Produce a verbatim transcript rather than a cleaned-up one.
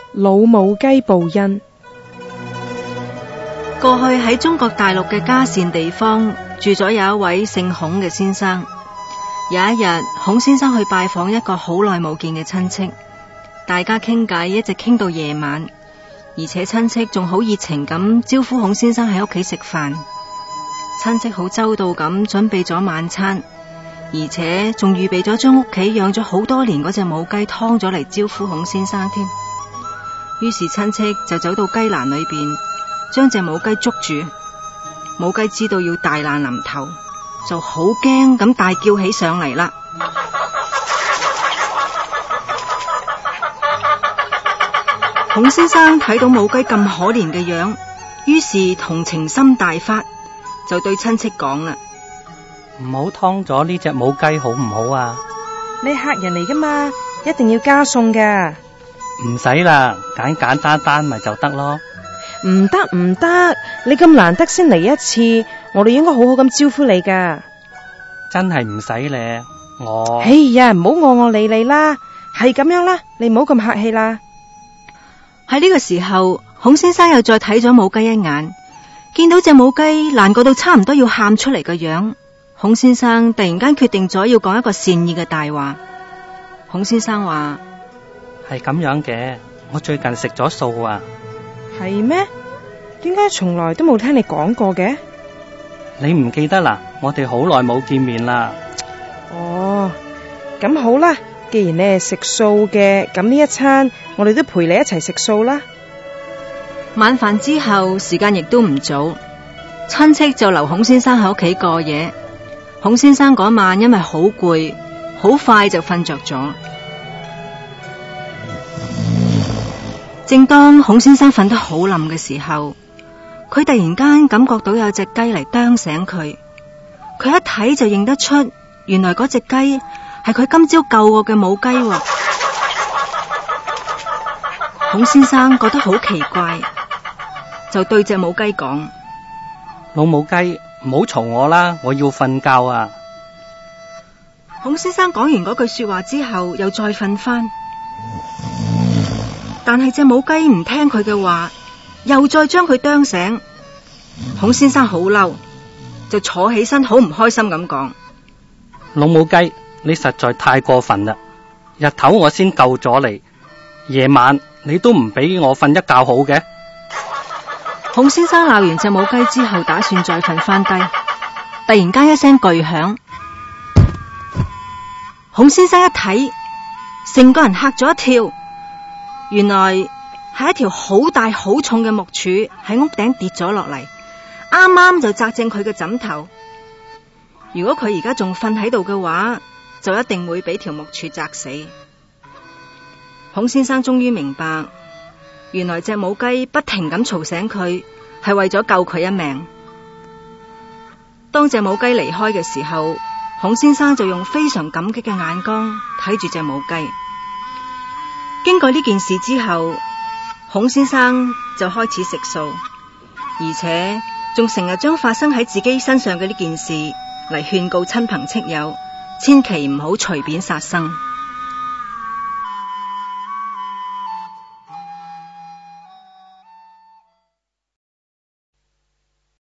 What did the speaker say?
老母雞報恩。 過去喺中國大陸嘅嘉善地方住咗有一位姓孔嘅先生。有一日，孔先生去拜訪一個好耐冇見嘅親戚，大家傾偈一直傾到夜晚，而且親戚仲好熱情咁招呼孔先生喺屋企食飯。親戚好周到咁準備咗晚餐，而且仲預備咗將屋企養咗好多年嗰隻母雞劏咗嚟招呼孔先生添。於是親戚就走到雞欄裏邊，將隻母雞捉住。母雞知道要大難臨頭，就好驚咁大叫起上嚟啦。孔先生睇到母雞咁可憐嘅樣，於是同情心大發，就對親戚講啦： 唔好劏咗呢隻母雞好唔好啊？ 你客人嚟噶嘛，一定要加餸噶。 唔使啦，簡簡單單咪就得咯。 唔得唔得，你咁難得先嚟一次，我哋應該好好咁招呼你噶。 真係唔使咧，我哎呀，唔好我我理你啦，係咁樣啦，你唔好咁客氣啦。 喺呢個時候，孔先生又再睇咗母雞一眼，見到隻母雞難過到差唔多要喊出嚟嘅樣，孔先生突然間決定咗要講一個善意嘅大話。孔先生話： 係咁樣嘅，我最近食咗素啊。 係咩？點解從來都冇聽你講過嘅？ 你唔記得啦？我哋好耐冇見面啦。 哦，咁好啦，既然你係食素嘅，咁呢一餐我哋都陪你一齊食素啦。 晚飯之後，時間亦都唔早，親戚就留孔先生喺屋企過夜。孔先生嗰晚因為好攰，好快就瞓着咗。正當孔先生瞓得好冧嘅時候，佢突然間感覺到有隻雞嚟啄醒佢。佢一睇就認得出，原來嗰隻雞係佢今朝救過嘅母雞喎。孔先生覺得好奇怪，就對隻母雞講： 老母雞，唔好嘈我啦，我要瞓覺啊。 孔先生講完嗰句說話之後，又再瞓翻。但係隻母雞唔聽佢嘅話，又再將佢啄醒。孔先生好嬲，就坐起身好唔開心咁講： 老母雞，你實在太過分啦！日頭我先救咗你，夜晚你都唔俾我瞓一覺好嘅。 孔先生鬧完隻母雞之後，打算再瞓翻低，突然間一聲巨響，孔先生一睇，成個人嚇咗一跳。原來係一條好大好重嘅木柱喺屋頂跌咗落嚟，啱啱就砸正佢嘅枕頭。如果佢而家仲瞓喺度嘅話，就一定會俾條木柱砸死。孔先生終於明白，原來隻母雞不停咁嘈醒佢，係為咗救佢一命。當隻母雞離開嘅時候，孔先生就用非常感激嘅眼光睇住隻母雞。經過呢件事之後，孔先生就開始食素，而且仲成日將發生喺自己身上嘅呢件事嚟勸告親朋戚友，千祈唔好隨便殺生。